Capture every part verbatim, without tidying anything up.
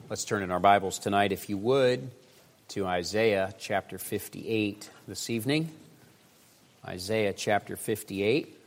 Let's turn in our Bibles tonight, if you would, to Isaiah chapter fifty-eight this evening. Isaiah chapter fifty-eight.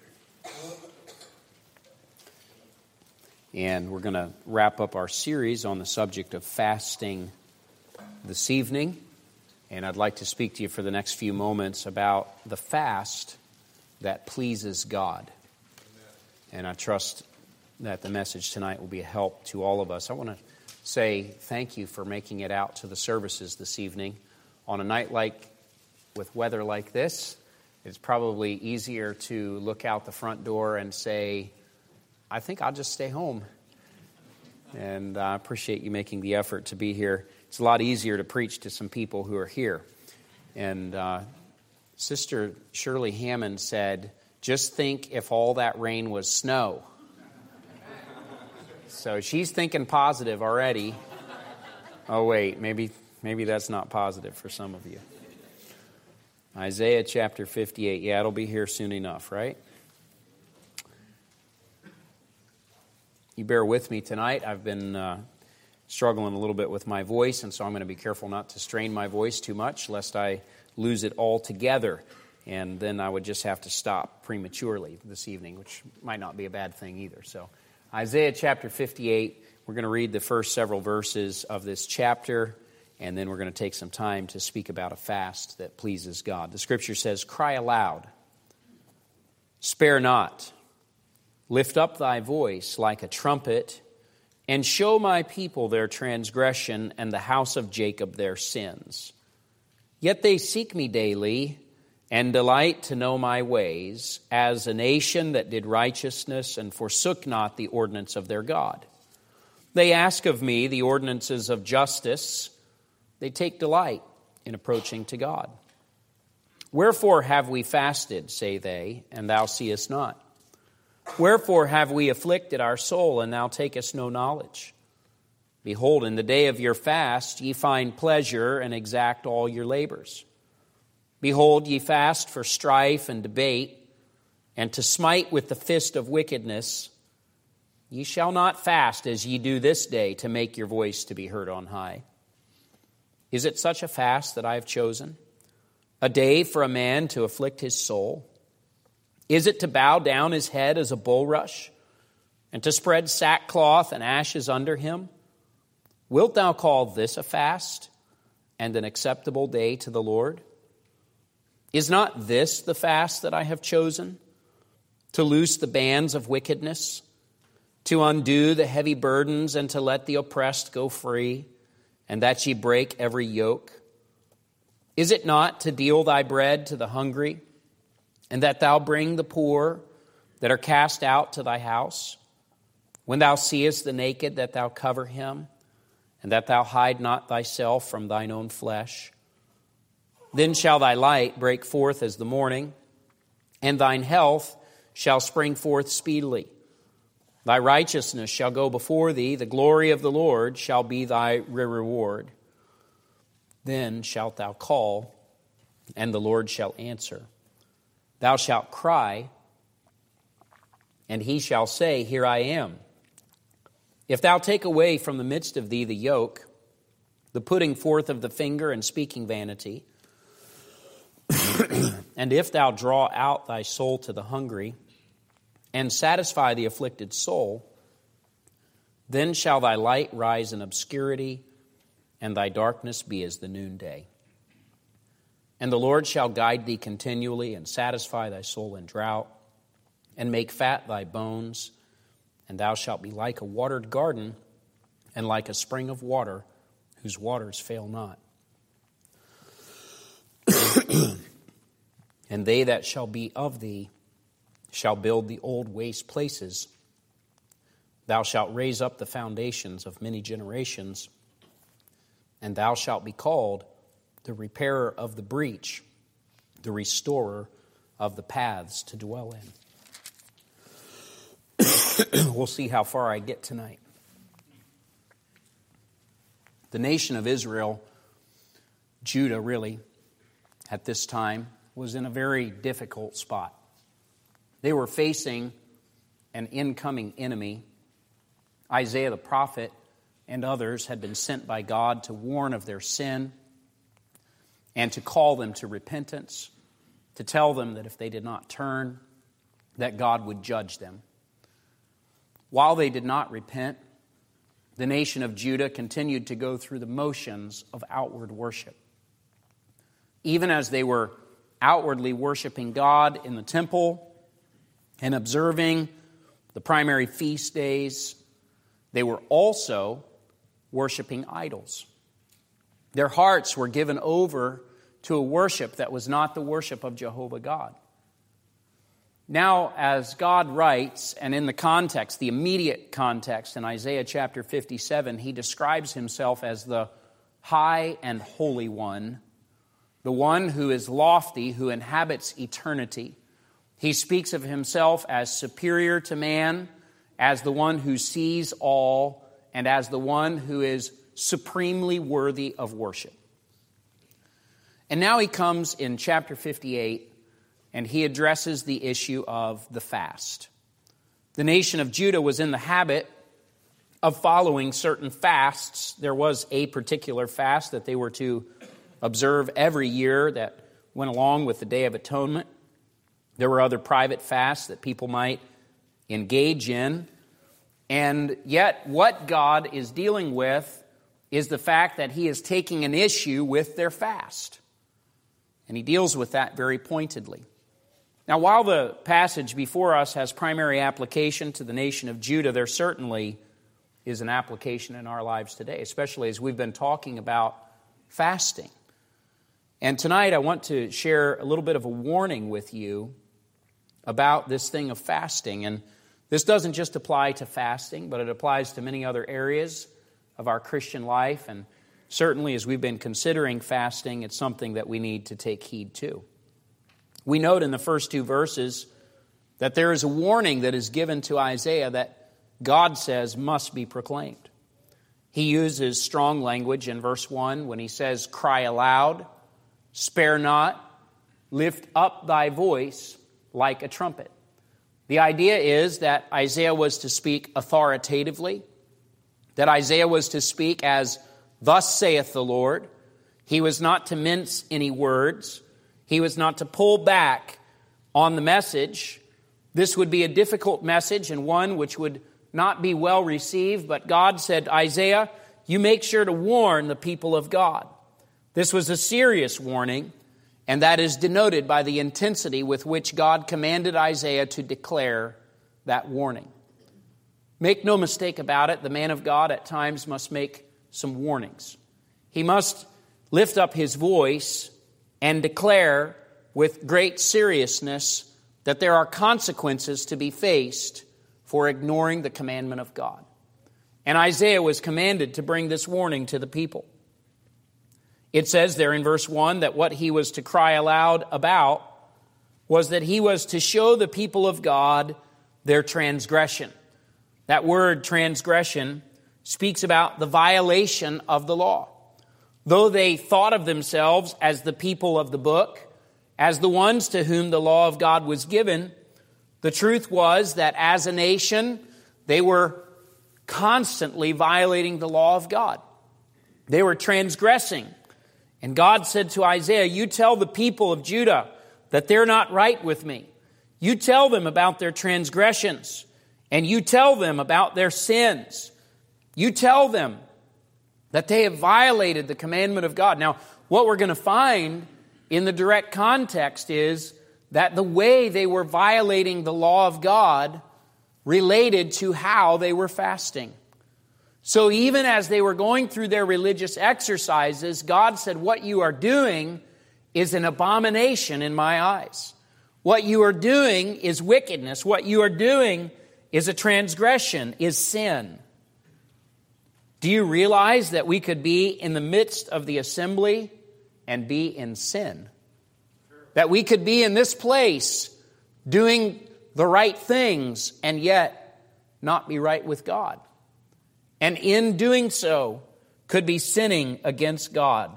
And we're going to wrap up our series on the subject of fasting this evening. And I'd like to speak to you for the next few moments about the fast that pleases God. And I trust that the message tonight will be a help to all of us. I want to say thank you for making it out to the services this evening. On a night like, with weather like this, it's probably easier to look out the front door and say, I think I'll just stay home. And I appreciate you making the effort to be here. It's a lot easier to preach to some people who are here. And uh, Sister Shirley Hammond said, just think if all that rain was snow. So she's thinking positive already. Oh, wait, maybe maybe that's not positive for some of you. Isaiah chapter fifty-eight. Yeah, it'll be here soon enough, right? You bear with me tonight. I've been uh, struggling a little bit with my voice, and so I'm going to be careful not to strain my voice too much, lest I lose it altogether. And then I would just have to stop prematurely this evening, which might not be a bad thing either. So Isaiah chapter fifty-eight, we're going to read the first several verses of this chapter, and then we're going to take some time to speak about a fast that pleases God. The scripture says, cry aloud, spare not, lift up thy voice like a trumpet, and show my people their transgression and the house of Jacob their sins. Yet they seek me daily, and delight to know my ways, as a nation that did righteousness and forsook not the ordinance of their God. They ask of me the ordinances of justice. They take delight in approaching to God. Wherefore have we fasted, say they, and thou seest not? Wherefore have we afflicted our soul, and thou takest no knowledge? Behold, in the day of your fast ye find pleasure, and exact all your labors. Behold, ye fast for strife and debate, and to smite with the fist of wickedness. Ye shall not fast as ye do this day, to make your voice to be heard on high. Is it such a fast that I have chosen? A day for a man to afflict his soul? Is it to bow down his head as a bulrush, and to spread sackcloth and ashes under him? Wilt thou call this a fast, and an acceptable day to the Lord? Is not this the fast that I have chosen? To loose the bands of wickedness, to undo the heavy burdens, and to let the oppressed go free, and that ye break every yoke? Is it not to deal thy bread to the hungry, and that thou bring the poor that are cast out to thy house? When thou seest the naked, that thou cover him, and that thou hide not thyself from thine own flesh? Then shall thy light break forth as the morning, and thine health shall spring forth speedily. Thy righteousness shall go before thee, the glory of the Lord shall be thy reward. Then shalt thou call, and the Lord shall answer. Thou shalt cry, and he shall say, Here I am. If thou take away from the midst of thee the yoke, the putting forth of the finger and speaking vanity, and if thou draw out thy soul to the hungry, and satisfy the afflicted soul, then shall thy light rise in obscurity, and thy darkness be as the noonday. And the Lord shall guide thee continually, and satisfy thy soul in drought, and make fat thy bones, and thou shalt be like a watered garden, and like a spring of water, whose waters fail not. And they that shall be of thee shall build the old waste places. Thou shalt raise up the foundations of many generations, and thou shalt be called the repairer of the breach, the restorer of the paths to dwell in. We'll see how far I get tonight. The nation of Israel, Judah really, at this time, was in a very difficult spot. They were facing an incoming enemy. Isaiah the prophet and others had been sent by God to warn of their sin and to call them to repentance, to tell them that if they did not turn, that God would judge them. While they did not repent, the nation of Judah continued to go through the motions of outward worship. Even as they were outwardly worshiping God in the temple and observing the primary feast days, they were also worshiping idols. Their hearts were given over to a worship that was not the worship of Jehovah God. Now, as God writes, and in the context, the immediate context in Isaiah chapter fifty-seven, he describes himself as the high and holy one, the one who is lofty, who inhabits eternity. He speaks of himself as superior to man, as the one who sees all, and as the one who is supremely worthy of worship. And now he comes in chapter fifty-eight, and he addresses the issue of the fast. The nation of Judah was in the habit of following certain fasts. There was a particular fast that they were to observe every year that went along with the Day of Atonement. There were other private fasts that people might engage in. And yet what God is dealing with is the fact that he is taking an issue with their fast. And he deals with that very pointedly. Now, while the passage before us has primary application to the nation of Judah, there certainly is an application in our lives today, especially as we've been talking about fasting. And tonight I want to share a little bit of a warning with you about this thing of fasting. And this doesn't just apply to fasting, but it applies to many other areas of our Christian life. And certainly as we've been considering fasting, it's something that we need to take heed to. We note in the first two verses that there is a warning that is given to Isaiah that God says must be proclaimed. He uses strong language in verse one when he says, "Cry aloud, spare not, lift up thy voice like a trumpet." The idea is that Isaiah was to speak authoritatively, that Isaiah was to speak as, "Thus saith the Lord." He was not to mince any words. He was not to pull back on the message. This would be a difficult message and one which would not be well received, but God said, "Isaiah, you make sure to warn the people of God." This was a serious warning, and that is denoted by the intensity with which God commanded Isaiah to declare that warning. Make no mistake about it, the man of God at times must make some warnings. He must lift up his voice and declare with great seriousness that there are consequences to be faced for ignoring the commandment of God. And Isaiah was commanded to bring this warning to the people. It says there in verse one that what he was to cry aloud about was that he was to show the people of God their transgression. That word transgression speaks about the violation of the law. Though they thought of themselves as the people of the book, as the ones to whom the law of God was given, the truth was that as a nation, they were constantly violating the law of God. They were transgressing. And God said to Isaiah, "You tell the people of Judah that they're not right with me. You tell them about their transgressions, and you tell them about their sins. You tell them that they have violated the commandment of God." Now, what we're going to find in the direct context is that the way they were violating the law of God related to how they were fasting. So even as they were going through their religious exercises, God said, "What you are doing is an abomination in my eyes. What you are doing is wickedness. What you are doing is a transgression, is sin." Do you realize that we could be in the midst of the assembly and be in sin? That we could be in this place doing the right things and yet not be right with God. And in doing so, could be sinning against God.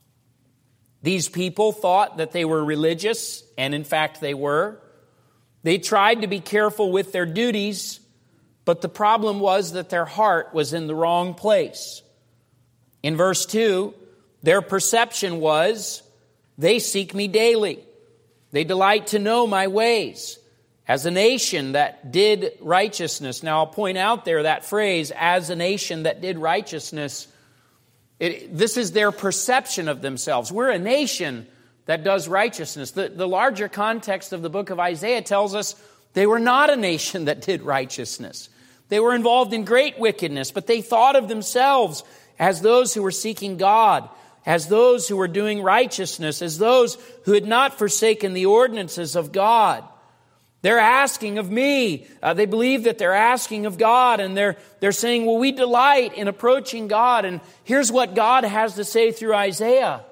These people thought that they were religious, and in fact they were. They tried to be careful with their duties, But the problem was that their heart was in the wrong place. In verse two, their perception was, they seek me daily. They delight to know my ways. As a nation that did righteousness. Now I'll point out there that phrase, as a nation that did righteousness. It, this is their perception of themselves. We're a nation that does righteousness. The, the larger context of the book of Isaiah tells us they were not a nation that did righteousness. They were involved in great wickedness, but they thought of themselves as those who were seeking God, as those who were doing righteousness, as those who had not forsaken the ordinances of God. They're asking of me. Uh, they believe that they're asking of God, and they're, they're saying, well, we delight in approaching God. And here's what God has to say through Isaiah.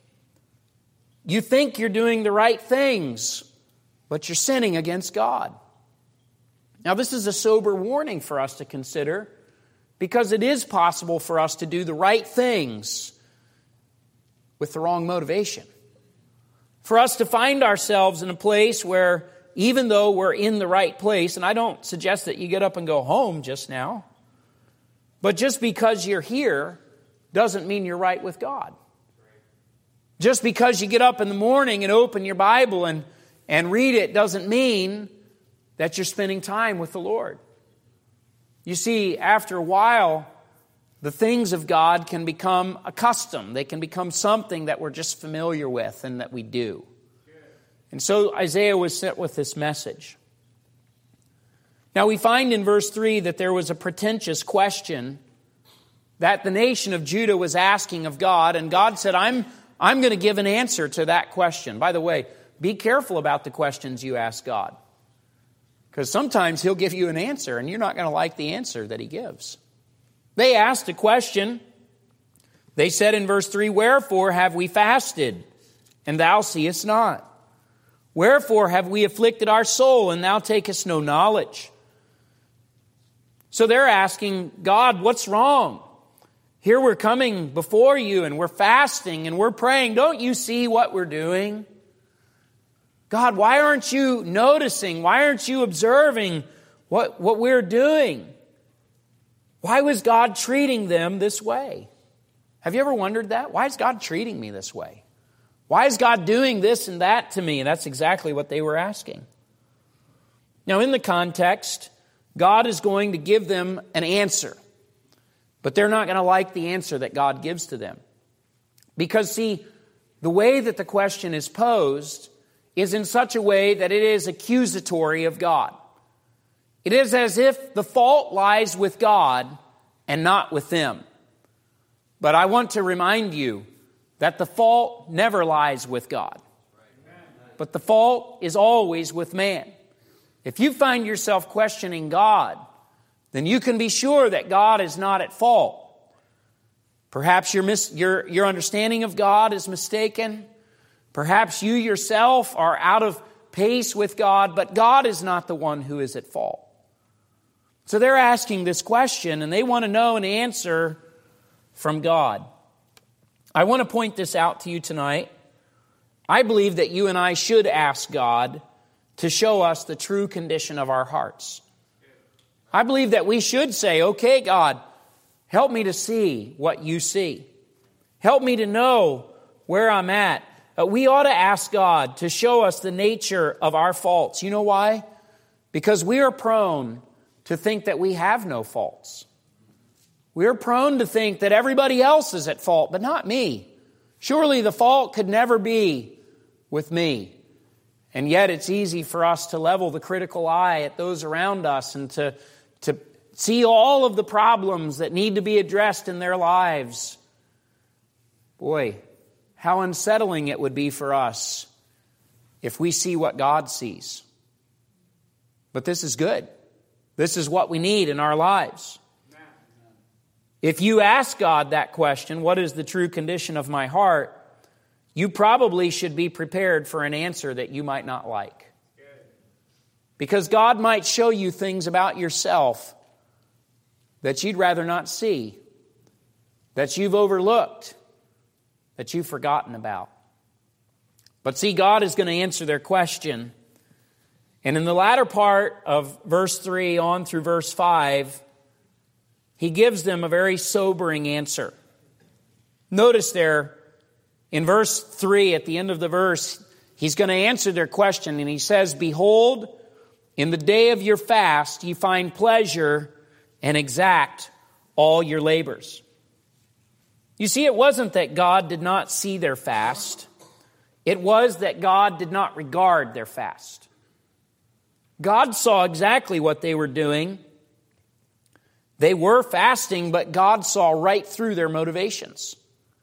You think you're doing the right things, but you're sinning against God. Now, this is a sober warning for us to consider, because it is possible for us to do the right things with the wrong motivation. For us to find ourselves in a place where, even though we're in the right place, and I don't suggest that you get up and go home just now, but just because you're here doesn't mean you're right with God. Just because you get up in the morning and open your Bible and, and read it doesn't mean that you're spending time with the Lord. You see, after a while, the things of God can become a custom. They can become something that we're just familiar with and that we do. And so Isaiah was sent with this message. Now we find in verse three that there was a pretentious question that the nation of Judah was asking of God, and God said, I'm, I'm going to give an answer to that question. By the way, be careful about the questions you ask God, because sometimes He'll give you an answer and you're not going to like the answer that He gives. They asked a question. They said in verse three, wherefore have we fasted, and thou seest not? Wherefore have we afflicted our soul, and thou takest no knowledge? So they're asking, God, what's wrong? Here we're coming before you, and we're fasting, and we're praying. Don't you see what we're doing? God, why aren't you noticing? Why aren't you observing what, what we're doing? Why was God treating them this way? Have you ever wondered that? Why is God treating me this way? Why is God doing this and that to me? And that's exactly what they were asking. Now, in the context, God is going to give them an answer. But they're not going to like the answer that God gives to them. Because, see, the way that the question is posed is in such a way that it is accusatory of God. It is as if the fault lies with God and not with them. But I want to remind you that the fault never lies with God. But the fault is always with man. If you find yourself questioning God, then you can be sure that God is not at fault. Perhaps your, mis- your, your understanding of God is mistaken. Perhaps you yourself are out of pace with God, but God is not the one who is at fault. So they're asking this question, and they want to know an answer from God. I want to point this out to you tonight. I believe that you and I should ask God to show us the true condition of our hearts. I believe that we should say, okay, God, help me to see what you see. Help me to know where I'm at. Uh, we ought to ask God to show us the nature of our faults. You know why? Because we are prone to think that we have no faults. We're prone to think that everybody else is at fault, but not me. Surely the fault could never be with me. And yet it's easy for us to level the critical eye at those around us and to, to see all of the problems that need to be addressed in their lives. Boy, how unsettling it would be for us if we see what God sees. But this is good. This is what we need in our lives. If you ask God that question, what is the true condition of my heart? You probably should be prepared for an answer that you might not like. Because God might show you things about yourself that you'd rather not see, that you've overlooked, that you've forgotten about. But see, God is going to answer their question. And in the latter part of verse three on through verse five, he gives them a very sobering answer. Notice there in verse three, at the end of the verse, he's going to answer their question, and he says, "Behold, in the day of your fast ye find pleasure and exact all your labors." You see, it wasn't that God did not see their fast. It was that God did not regard their fast. God saw exactly what they were doing. They were fasting, but God saw right through their motivations.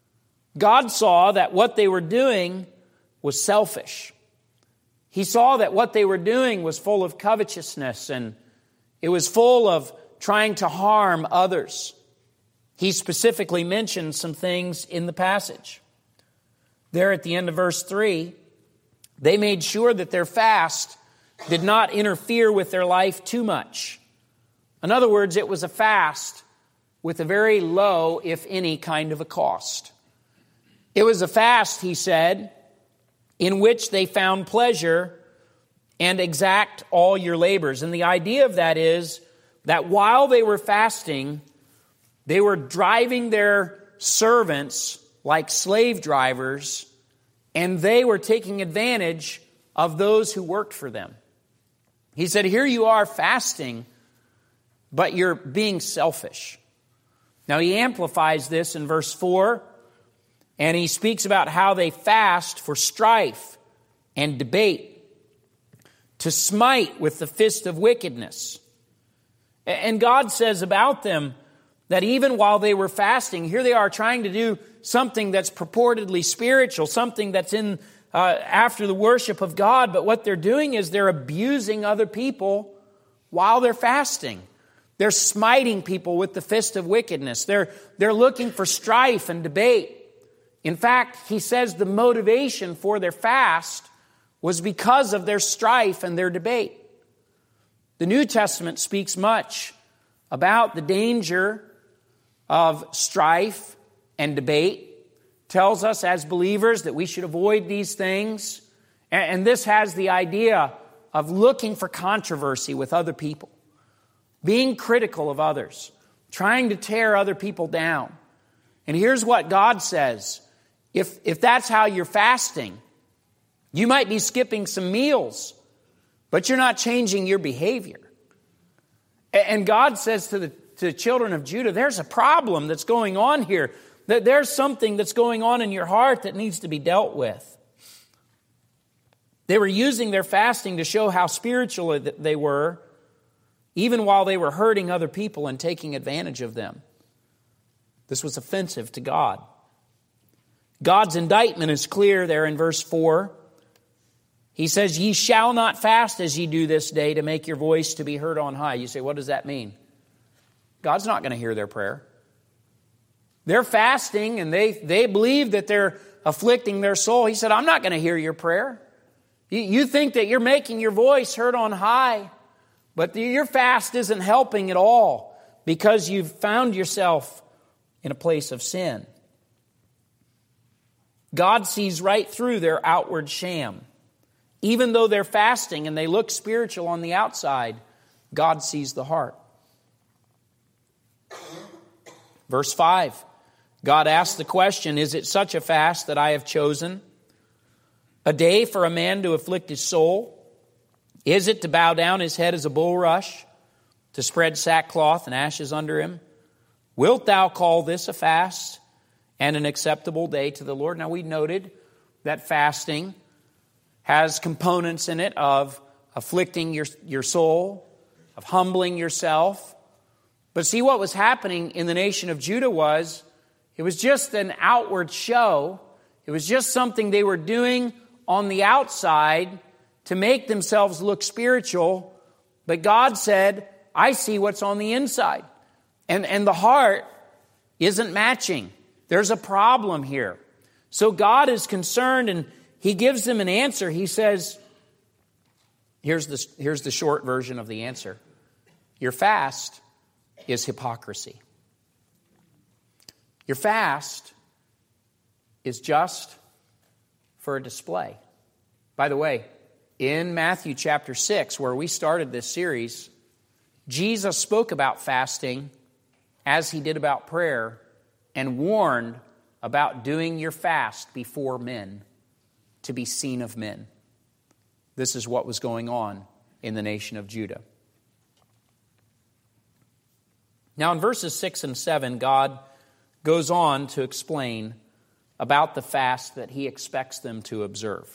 God saw that what they were doing was selfish. He saw that what they were doing was full of covetousness, and it was full of trying to harm others. He specifically mentioned some things in the passage. There at the end of verse three, they made sure that their fast did not interfere with their life too much. In other words, it was a fast with a very low, if any, kind of a cost. It was a fast, he said, in which they found pleasure and exact all your labors. And the idea of that is that while they were fasting, they were driving their servants like slave drivers, and they were taking advantage of those who worked for them. He said, here you are fasting, but you're being selfish. Now he amplifies this in verse four, and he speaks about how they fast for strife and debate, to smite with the fist of wickedness. And God says about them that even while they were fasting, here they are trying to do something that's purportedly spiritual, something that's in uh, after the worship of God, but what they're doing is they're abusing other people while they're fasting. They're smiting people with the fist of wickedness. They're, they're looking for strife and debate. In fact, he says the motivation for their fast was because of their strife and their debate. The New Testament speaks much about the danger of strife and debate, tells us as believers that we should avoid these things. And this has the idea of looking for controversy with other people, being critical of others, trying to tear other people down. And here's what God says. If, if that's how you're fasting, you might be skipping some meals, but you're not changing your behavior. And God says to the, to the children of Judah, there's a problem that's going on here. That there's something that's going on in your heart that needs to be dealt with. They were using their fasting to show how spiritual they were, even while they were hurting other people and taking advantage of them. This was offensive to God. God's indictment is clear there in verse four. He says, ye shall not fast as ye do this day to make your voice to be heard on high. You say, what does that mean? God's not going to hear their prayer. They're fasting and they, they believe that they're afflicting their soul. He said, I'm not going to hear your prayer. You, you think that you're making your voice heard on high, but the, your fast isn't helping at all because you've found yourself in a place of sin. God sees right through their outward sham. Even though they're fasting and they look spiritual on the outside, God sees the heart. Verse five, God asks the question, is it such a fast that I have chosen? A day for a man to afflict his soul? Is it to bow down his head as a bulrush, to spread sackcloth and ashes under him? Wilt thou call this a fast and an acceptable day to the Lord? Now we noted that fasting has components in it of afflicting your, your soul, of humbling yourself. But see, what was happening in the nation of Judah was, it was just an outward show. It was just something they were doing on the outside to make themselves look spiritual. But God said, I see what's on the inside. And, and the heart isn't matching. There's a problem here. So God is concerned and He gives them an answer. He says, here's the, here's the short version of the answer. Your fast is hypocrisy. Your fast is just for a display. By the way, in Matthew chapter six, where we started this series, Jesus spoke about fasting as he did about prayer and warned about doing your fast before men to be seen of men. This is what was going on in the nation of Judah. Now in verses six and seven, God goes on to explain about the fast that he expects them to observe.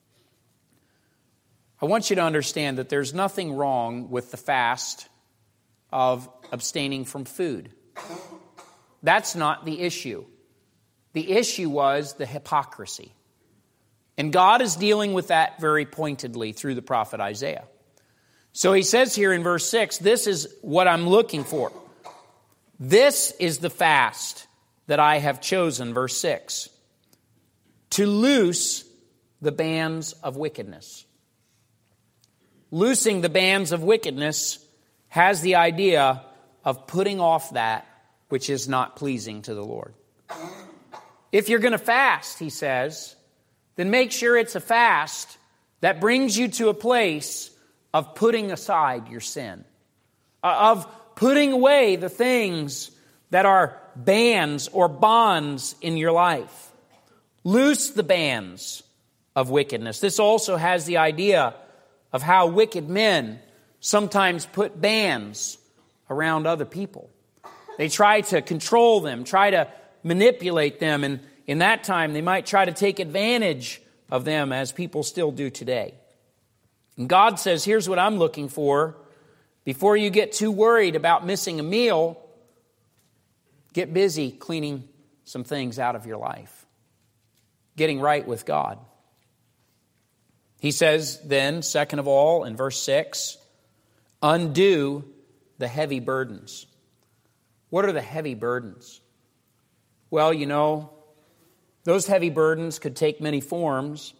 I want you to understand that there's nothing wrong with the fast of abstaining from food. That's not the issue. The issue was the hypocrisy. And God is dealing with that very pointedly through the prophet Isaiah. So he says here in verse six, this is what I'm looking for. This is the fast that I have chosen, verse six, to loose the bands of wickedness. Loosing the bands of wickedness has the idea of putting off that which is not pleasing to the Lord. If you're going to fast, he says, then make sure it's a fast that brings you to a place of putting aside your sin, of putting away the things that are bands or bonds in your life. Loose the bands of wickedness. This also has the idea of how wicked men sometimes put bands around other people. They try to control them, try to manipulate them, and in that time they might try to take advantage of them as people still do today. And God says, here's what I'm looking for. Before you get too worried about missing a meal, get busy cleaning some things out of your life, getting right with God. He says then, second of all, in verse six, undo the heavy burdens. What are the heavy burdens? Well, you know, those heavy burdens could take many forms.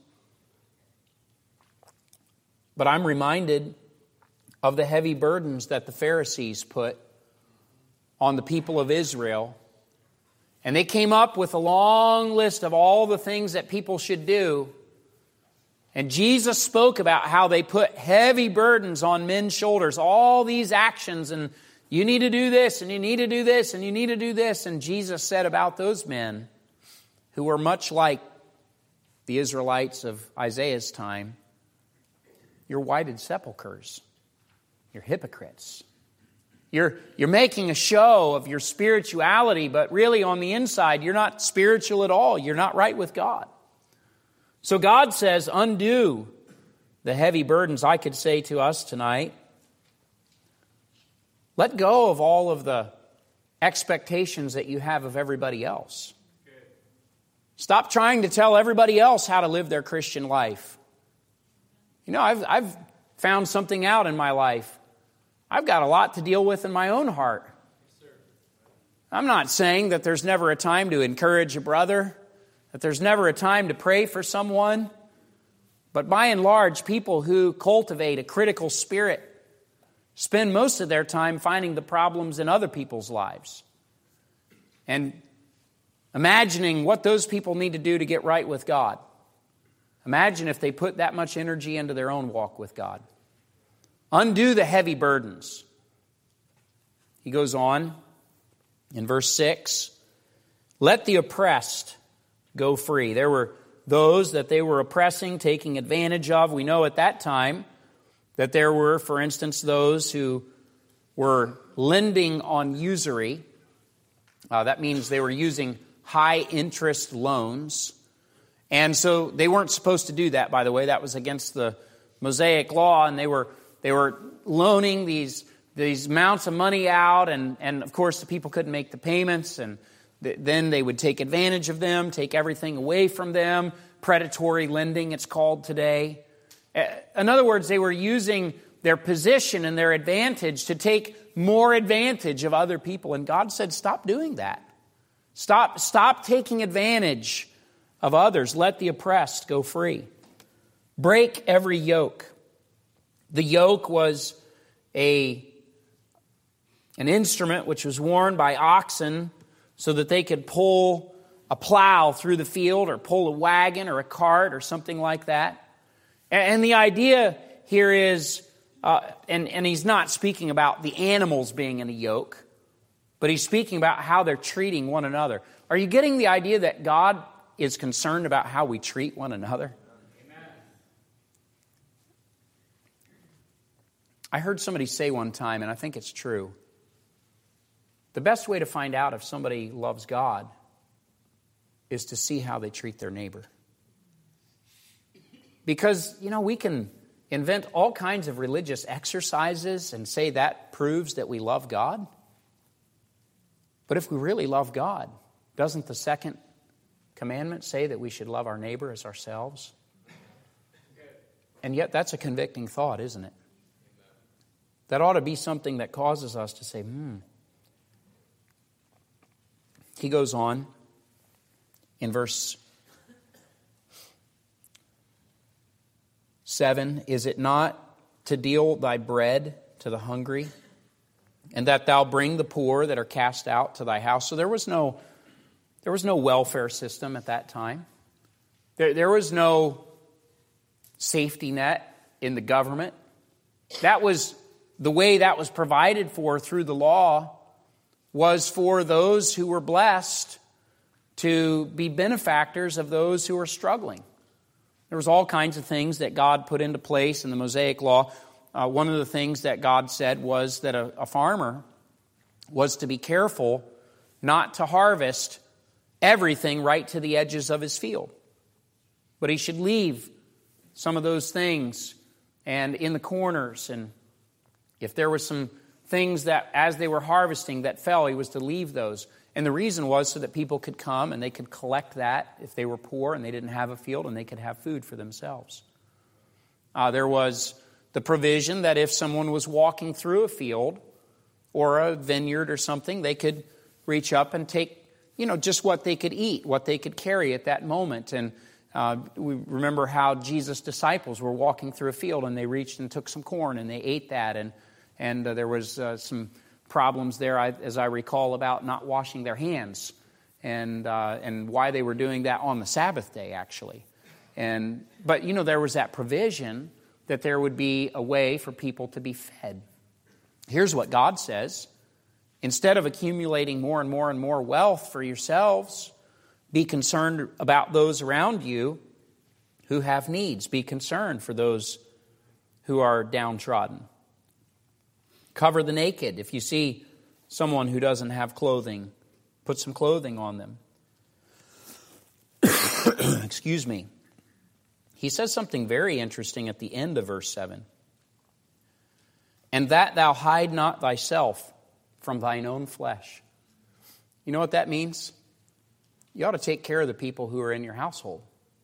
But I'm reminded of the heavy burdens that the Pharisees put on the people of Israel. And they came up with a long list of all the things that people should do. And Jesus spoke about how they put heavy burdens on men's shoulders, all these actions, and you need to do this, and you need to do this, and you need to do this. And Jesus said about those men, who were much like the Israelites of Isaiah's time, you're whited sepulchres. You're hypocrites. You're, you're making a show of your spirituality, but really on the inside, you're not spiritual at all. You're not right with God. So God says, undo the heavy burdens. I could say to us tonight, let go of all of the expectations that you have of everybody else. Stop trying to tell everybody else how to live their Christian life. You know, I've, I've found something out in my life. I've got a lot to deal with in my own heart. I'm not saying that there's never a time to encourage a brother, that there's never a time to pray for someone. But by and large, people who cultivate a critical spirit spend most of their time finding the problems in other people's lives and imagining what those people need to do to get right with God. Imagine if they put that much energy into their own walk with God. Undo the heavy burdens. He goes on in verse six, let the oppressed go free. There were those that they were oppressing, taking advantage of. We know at that time that there were, for instance, those who were lending on usury. Uh, that means they were using high interest loans. And so they weren't supposed to do that, by the way. That was against the Mosaic law, and they were they were loaning these these amounts of money out, and, and of course the people couldn't make the payments, and th- then they would take advantage of them, take everything away from them. Predatory lending, it's called today. In other words, they were using their position and their advantage to take more advantage of other people. And God said, stop doing that. Stop, stop taking advantage of others. Let the oppressed go free. Break every yoke. The yoke was a, an instrument which was worn by oxen so that they could pull a plow through the field or pull a wagon or a cart or something like that. And the idea here is, uh, and, and he's not speaking about the animals being in a yoke, but he's speaking about how they're treating one another. Are you getting the idea that God is concerned about how we treat one another? Amen. I heard somebody say one time, and I think it's true, the best way to find out if somebody loves God is to see how they treat their neighbor. Because, you know, we can invent all kinds of religious exercises and say that proves that we love God. But if we really love God, doesn't the second commandment say that we should love our neighbor as ourselves? And yet that's a convicting thought, isn't it? That ought to be something that causes us to say, hmm. He goes on in verse seven, is it not to deal thy bread to the hungry, and that thou bring the poor that are cast out to thy house? So there was no, there was no welfare system at that time. There, there was no safety net in the government. That was the way that was provided for through the law, was for those who were blessed to be benefactors of those who were struggling. There was all kinds of things that God put into place in the Mosaic Law. Uh, one of the things that God said was that a, a farmer was to be careful not to harvest everything right to the edges of his field. But he should leave some of those things and in the corners. And if there were some things that as they were harvesting that fell, he was to leave those. And the reason was so that people could come and they could collect that if they were poor and they didn't have a field, and they could have food for themselves. Uh, there was the provision that if someone was walking through a field or a vineyard or something, they could reach up and take, you know, just what they could eat, what they could carry at that moment. And uh, we remember how Jesus' disciples were walking through a field and they reached and took some corn and they ate that. And, and uh, there was uh, some problems there, as I recall, about not washing their hands, and uh, and why they were doing that on the Sabbath day, actually. And but you know, there was that provision that there would be a way for people to be fed. Here's what God says: instead of accumulating more and more and more wealth for yourselves, be concerned about those around you who have needs. Be concerned for those who are downtrodden. Cover the naked. If you see someone who doesn't have clothing, put some clothing on them. Excuse me. He says something very interesting at the end of verse seven. And that thou hide not thyself from thine own flesh. You know what that means? You ought to take care of the people who are in your household.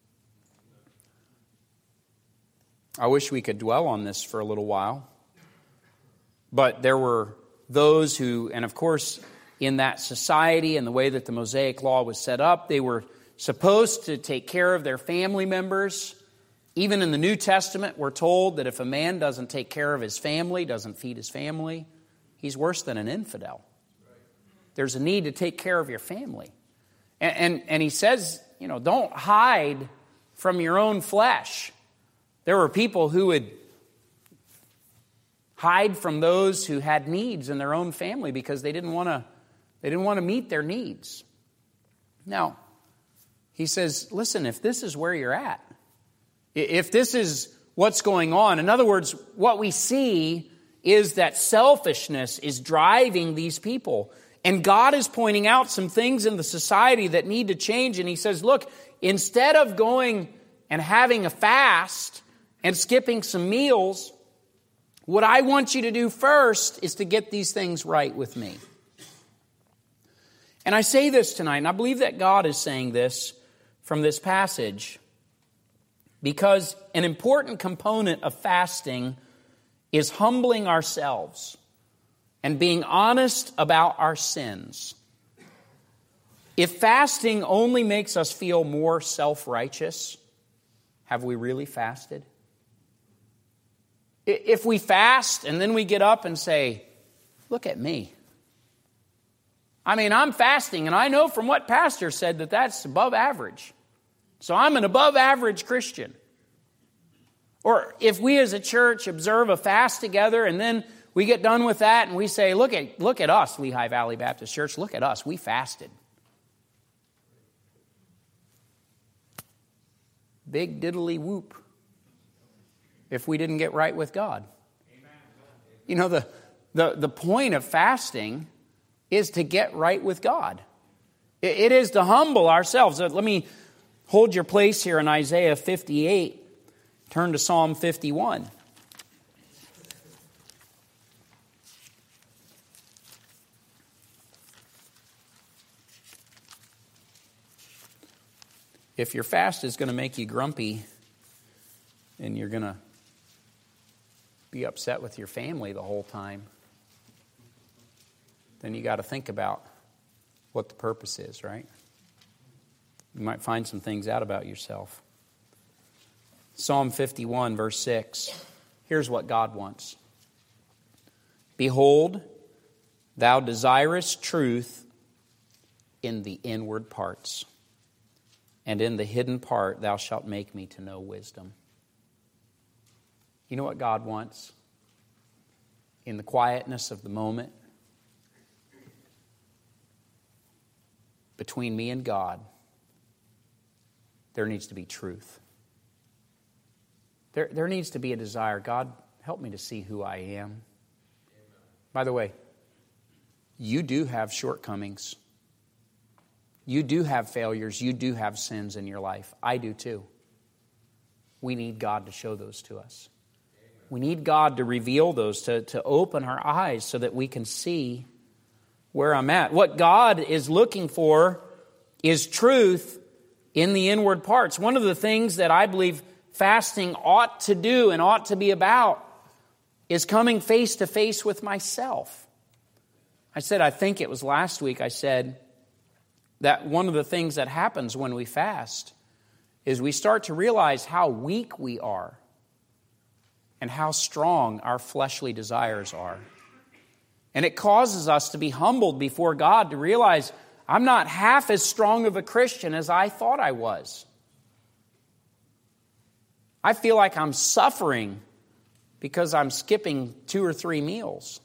I wish we could dwell on this for a little while. But there were those who, and of course, in that society and the way that the Mosaic Law was set up, they were supposed to take care of their family members. Even in the New Testament, we're told that if a man doesn't take care of his family, doesn't feed his family, he's worse than an infidel. There's a need to take care of your family. And, and, and he says, you know, don't hide from your own flesh. There were people who would hide from those who had needs in their own family because they didn't want to they didn't want to meet their needs. Now, he says, listen, if this is where you're at, if this is what's going on, in other words, what we see is that selfishness is driving these people. And God is pointing out some things in the society that need to change. And he says, look, instead of going and having a fast and skipping some meals, what I want you to do first is to get these things right with me. And I say this tonight, and I believe that God is saying this from this passage, because an important component of fasting is humbling ourselves and being honest about our sins. If fasting only makes us feel more self-righteous, have we really fasted? If we fast and then we get up and say, look at me. I mean, I'm fasting, and I know from what Pastor said that that's above average. So I'm an above average Christian. Or if we as a church observe a fast together and then we get done with that and we say, look at, look at us, Lehigh Valley Baptist Church, look at us, we fasted. Big diddly whoop if we didn't get right with God. You know, the, the, the point of fasting is to get right with God. It, it is to humble ourselves. Let me hold your place here in Isaiah fifty-eight. Turn to Psalm fifty-one. If your fast is going to make you grumpy and you're going to be upset with your family the whole time, then you got to think about what the purpose is, right? You might find some things out about yourself. Psalm fifty-one, verse six. Here's what God wants. Behold, thou desirest truth in the inward parts, and in the hidden part thou shalt make me to know wisdom. You know what God wants? In the quietness of the moment, between me and God, there needs to be truth. There, there needs to be a desire. God, help me to see who I am. Amen. By the way, you do have shortcomings. You do have failures. You do have sins in your life. I do too. We need God to show those to us. Amen. We need God to reveal those, to, to open our eyes so that we can see where I'm at. What God is looking for is truth in the inward parts. One of the things that I believe fasting ought to do and ought to be about is coming face to face with myself. I said, I think it was last week, I said that one of the things that happens when we fast is we start to realize how weak we are and how strong our fleshly desires are. And it causes us to be humbled before God to realize I'm not half as strong of a Christian as I thought I was. I feel like I'm suffering because I'm skipping two or three meals.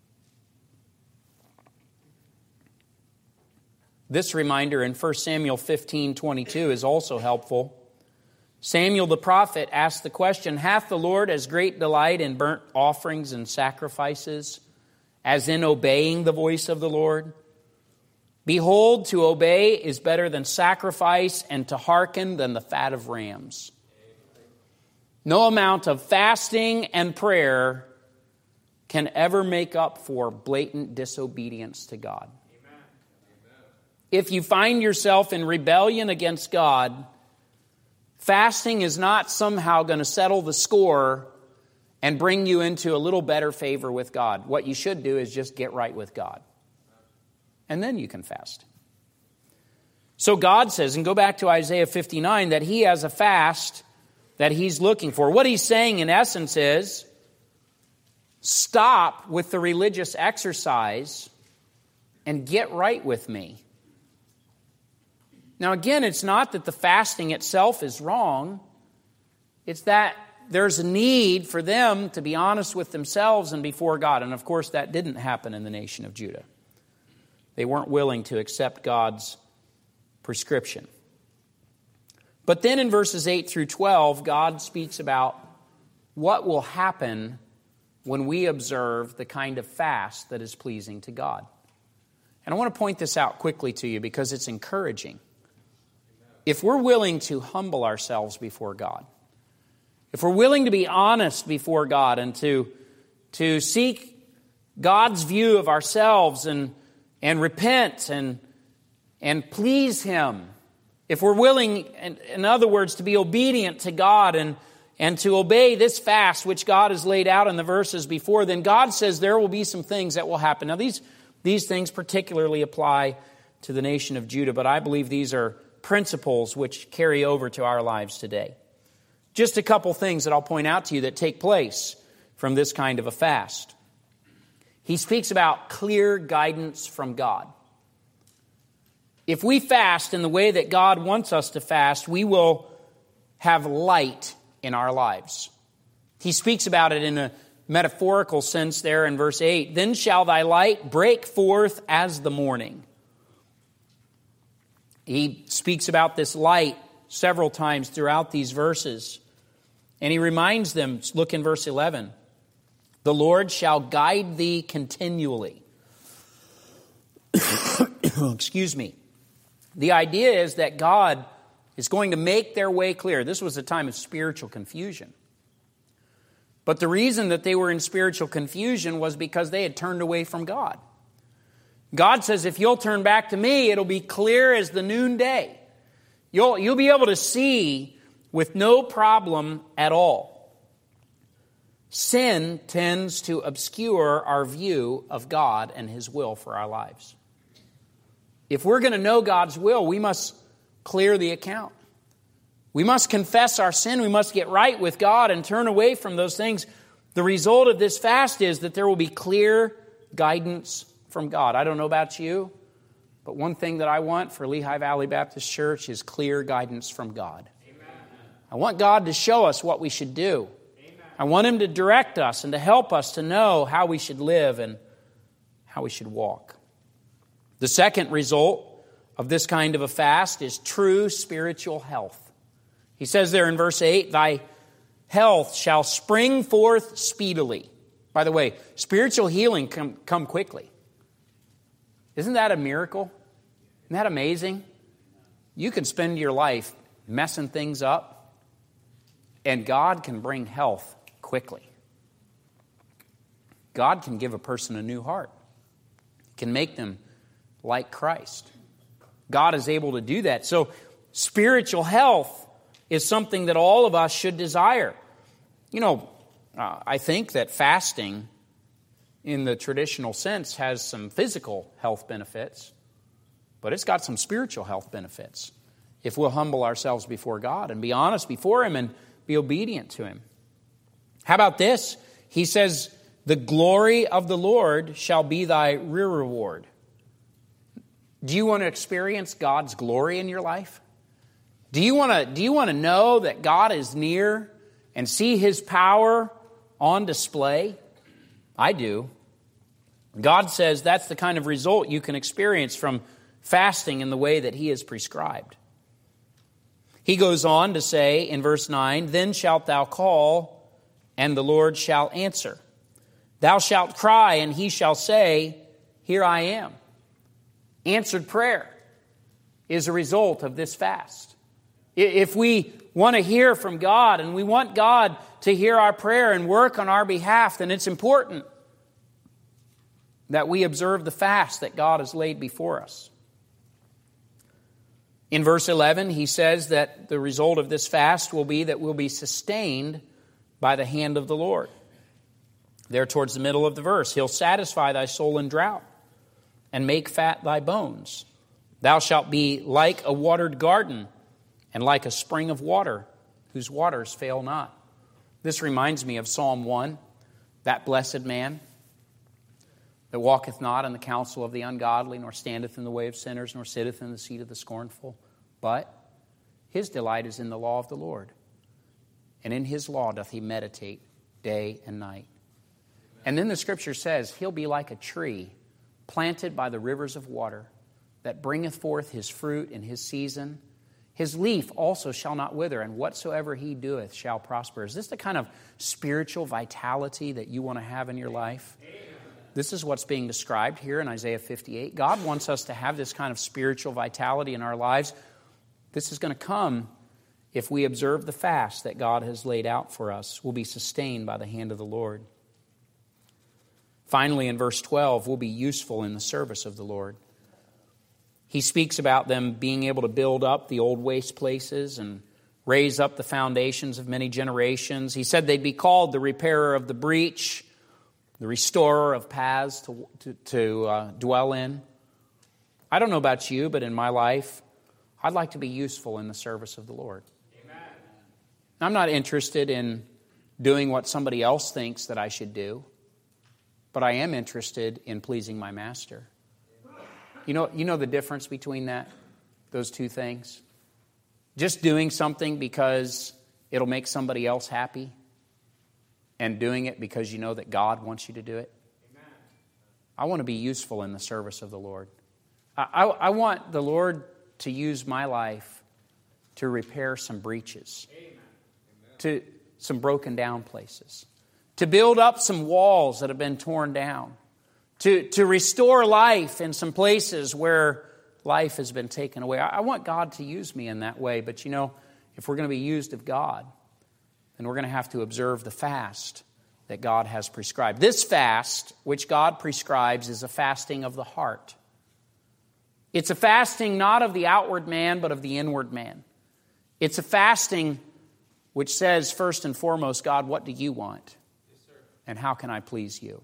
This reminder in First Samuel fifteen twenty-two is also helpful. Samuel the prophet asked the question, hath the Lord as great delight in burnt offerings and sacrifices as in obeying the voice of the Lord? Behold, to obey is better than sacrifice, and to hearken than the fat of rams. No amount of fasting and prayer can ever make up for blatant disobedience to God. Amen. If you find yourself in rebellion against God, fasting is not somehow going to settle the score and bring you into a little better favor with God. What you should do is just get right with God. And then you can fast. So God says, and go back to Isaiah fifty-nine, that He has a fast that He's looking for. What He's saying in essence is, stop with the religious exercise and get right with me. Now again, it's not that the fasting itself is wrong. It's that there's a need for them to be honest with themselves and before God. And of course, that didn't happen in the nation of Judah. They weren't willing to accept God's prescription. But then in verses eight through twelve, God speaks about what will happen when we observe the kind of fast that is pleasing to God. And I want to point this out quickly to you because it's encouraging. If we're willing to humble ourselves before God, if we're willing to be honest before God and to, to seek God's view of ourselves and, and repent and, and please Him, if we're willing, in, in other words, to be obedient to God and, and to obey this fast which God has laid out in the verses before, then God says there will be some things that will happen. Now these, these things particularly apply to the nation of Judah, but I believe these are principles which carry over to our lives today. Just a couple things that I'll point out to you that take place from this kind of a fast. He speaks about clear guidance from God. If we fast in the way that God wants us to fast, we will have light in our lives. He speaks about it in a metaphorical sense there in verse eight. Then shall thy light break forth as the morning. He speaks about this light several times throughout these verses. And he reminds them, look in verse eleven, the Lord shall guide thee continually. Excuse me. The idea is that God is going to make their way clear. This was a time of spiritual confusion. But the reason that they were in spiritual confusion was because they had turned away from God. God says, if you'll turn back to me, it'll be clear as the noonday. You'll, you'll be able to see with no problem at all. Sin tends to obscure our view of God and His will for our lives. If we're going to know God's will, we must clear the account. We must confess our sin. We must get right with God and turn away from those things. The result of this fast is that there will be clear guidance from God. I don't know about you, but one thing that I want for Lehigh Valley Baptist Church is clear guidance from God. Amen. I want God to show us what we should do. Amen. I want Him to direct us and to help us to know how we should live and how we should walk. The second result of this kind of a fast is true spiritual health. He says there in verse eight, thy health shall spring forth speedily. By the way, spiritual healing can come quickly. Isn't that a miracle? Isn't that amazing? You can spend your life messing things up, and God can bring health quickly. God can give a person a new heart. He can make them like Christ. God is able to do that. So spiritual health is something that all of us should desire. You know, uh, I think that fasting in the traditional sense has some physical health benefits, but it's got some spiritual health benefits if we'll humble ourselves before God and be honest before Him and be obedient to Him. How about this? He says, the glory of the Lord shall be thy rear reward. Do you want to experience God's glory in your life? Do you want to, do you want to know that God is near and see His power on display? I do. God says that's the kind of result you can experience from fasting in the way that He has prescribed. He goes on to say in verse nine, then shalt thou call, and the Lord shall answer. Thou shalt cry, and He shall say, here I am. Answered prayer is a result of this fast. If we want to hear from God and we want God to hear our prayer and work on our behalf, then it's important that we observe the fast that God has laid before us. In verse eleven, he says that the result of this fast will be that we'll be sustained by the hand of the Lord. There towards the middle of the verse, He'll satisfy thy soul in drought and make fat thy bones. Thou shalt be like a watered garden and like a spring of water, whose waters fail not. This reminds me of Psalm one, that blessed man that walketh not in the counsel of the ungodly, nor standeth in the way of sinners, nor sitteth in the seat of the scornful. But his delight is in the law of the Lord, and in His law doth he meditate day and night. And then the Scripture says, he'll be like a tree planted by the rivers of water, that bringeth forth his fruit in his season. His leaf also shall not wither, and whatsoever he doeth shall prosper. Is this the kind of spiritual vitality that you want to have in your life? This is what's being described here in Isaiah fifty-eight. God wants us to have this kind of spiritual vitality in our lives. This is going to come if we observe the fast that God has laid out for us. We'll be sustained by the hand of the Lord. Finally, in verse twelve, we'll be useful in the service of the Lord. He speaks about them being able to build up the old waste places and raise up the foundations of many generations. He said they'd be called the repairer of the breach, the restorer of paths to, to, to uh, dwell in. I don't know about you, but in my life, I'd like to be useful in the service of the Lord. Amen. I'm not interested in doing what somebody else thinks that I should do, but I am interested in pleasing my Master. You know, you know the difference between that, those two things? Just doing something because it'll make somebody else happy and doing it because you know that God wants you to do it? Amen. I want to be useful in the service of the Lord. I, I, I want the Lord to use my life to repair some breaches, Amen. To some broken down places, to build up some walls that have been torn down, to, to restore life in some places where life has been taken away. I, I want God to use me in that way, but you know, if we're going to be used of God, then we're going to have to observe the fast that God has prescribed. This fast, which God prescribes, is a fasting of the heart. It's a fasting not of the outward man, but of the inward man. It's a fasting which says, first and foremost, God, what do you want? Yes, sir. And how can I please you?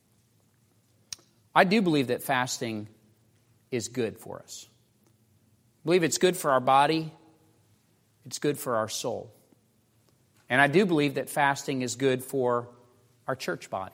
I do believe that fasting is good for us. I believe it's good for our body. It's good for our soul. And I do believe that fasting is good for our church body.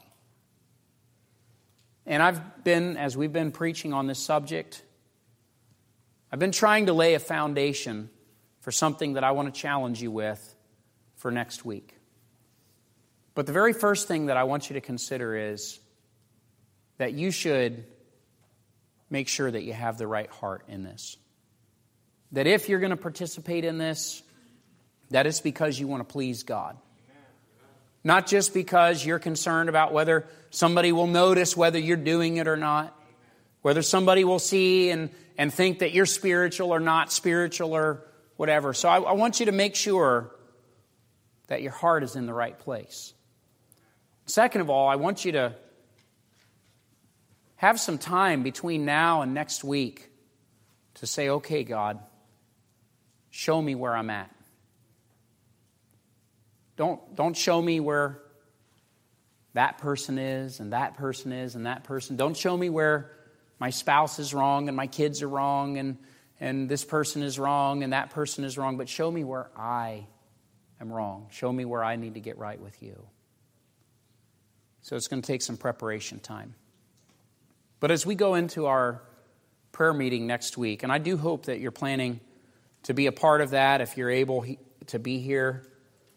And I've been, as we've been preaching on this subject, I've been trying to lay a foundation for something that I want to challenge you with for next week. But the very first thing that I want you to consider is that you should make sure that you have the right heart in this. That if you're going to participate in this, that it's because you want to please God. Not just because you're concerned about whether somebody will notice whether you're doing it or not. Whether somebody will see and, and think that you're spiritual or not spiritual or whatever. So I, I want you to make sure that your heart is in the right place. Second of all, I want you to have some time between now and next week to say, okay, God, show me where I'm at. Don't, don't show me where that person is and that person is and that person. Don't show me where my spouse is wrong and my kids are wrong and, and this person is wrong and that person is wrong. But show me where I am wrong. Show me where I need to get right with you. So it's going to take some preparation time. But as we go into our prayer meeting next week, and I do hope that you're planning to be a part of that if you're able to be here.